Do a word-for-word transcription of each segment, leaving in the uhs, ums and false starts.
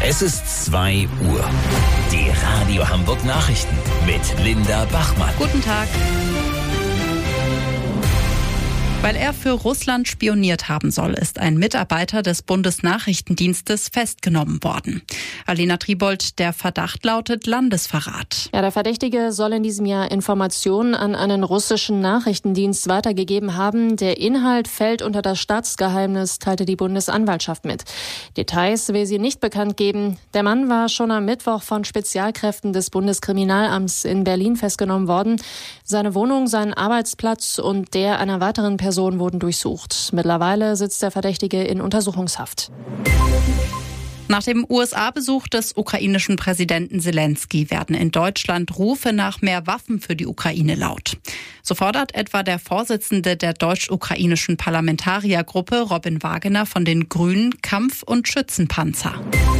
Es ist zwei Uhr. Die Radio Hamburg Nachrichten mit Linda Bachmann. Guten Tag. Weil er für Russland spioniert haben soll, ist ein Mitarbeiter des Bundesnachrichtendienstes festgenommen worden. Alena Tribold, der Verdacht lautet Landesverrat. Ja, der Verdächtige soll in diesem Jahr Informationen an einen russischen Nachrichtendienst weitergegeben haben. Der Inhalt fällt unter das Staatsgeheimnis, teilte die Bundesanwaltschaft mit. Details will sie nicht bekannt geben. Der Mann war schon am Mittwoch von Spezialkräften des Bundeskriminalamts in Berlin festgenommen worden. Seine Wohnung, sein Arbeitsplatz und der einer weiteren Person Personen wurden durchsucht. Mittlerweile sitzt der Verdächtige in Untersuchungshaft. Nach dem U S A-Besuch des ukrainischen Präsidenten Zelensky werden in Deutschland Rufe nach mehr Waffen für die Ukraine laut. So fordert etwa der Vorsitzende der deutsch-ukrainischen Parlamentariergruppe, Robin Wagener von den Grünen, Kampf- und Schützenpanzer.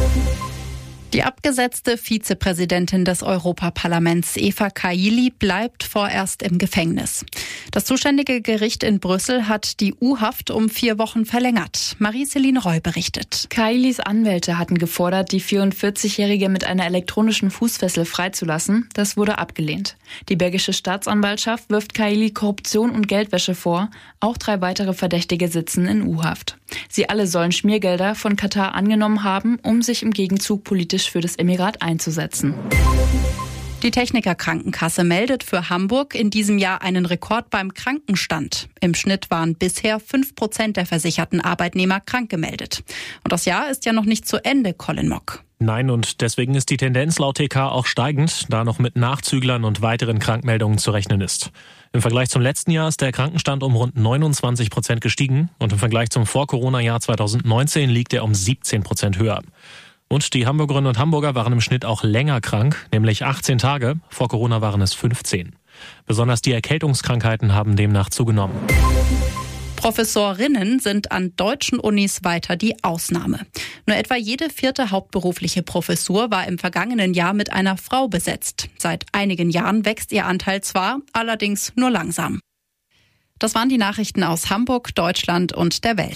Die abgesetzte Vizepräsidentin des Europaparlaments Eva Kaili bleibt vorerst im Gefängnis. Das zuständige Gericht in Brüssel hat die U-Haft um vier Wochen verlängert. Marie-Céline Roy berichtet. Kailis Anwälte hatten gefordert, die vierundvierzigjährige mit einer elektronischen Fußfessel freizulassen. Das wurde abgelehnt. Die belgische Staatsanwaltschaft wirft Kaili Korruption und Geldwäsche vor. Auch drei weitere Verdächtige sitzen in U-Haft. Sie alle sollen Schmiergelder von Katar angenommen haben, um sich im Gegenzug politisch für das Emirat einzusetzen. Die Techniker Krankenkasse meldet für Hamburg in diesem Jahr einen Rekord beim Krankenstand. Im Schnitt waren bisher fünf Prozent der versicherten Arbeitnehmer krank gemeldet. Und das Jahr ist ja noch nicht zu Ende, Colin Mock. Nein, und deswegen ist die Tendenz laut T K auch steigend, da noch mit Nachzüglern und weiteren Krankmeldungen zu rechnen ist. Im Vergleich zum letzten Jahr ist der Krankenstand um rund neunundzwanzig Prozent gestiegen und im Vergleich zum Vor-Corona-Jahr zweitausendneunzehn liegt er um siebzehn Prozent höher. Und die Hamburgerinnen und Hamburger waren im Schnitt auch länger krank, nämlich achtzehn Tage. Vor Corona waren es fünfzehn. Besonders die Erkältungskrankheiten haben demnach zugenommen. Professorinnen sind an deutschen Unis weiter die Ausnahme. Nur etwa jede vierte hauptberufliche Professur war im vergangenen Jahr mit einer Frau besetzt. Seit einigen Jahren wächst ihr Anteil zwar, allerdings nur langsam. Das waren die Nachrichten aus Hamburg, Deutschland und der Welt.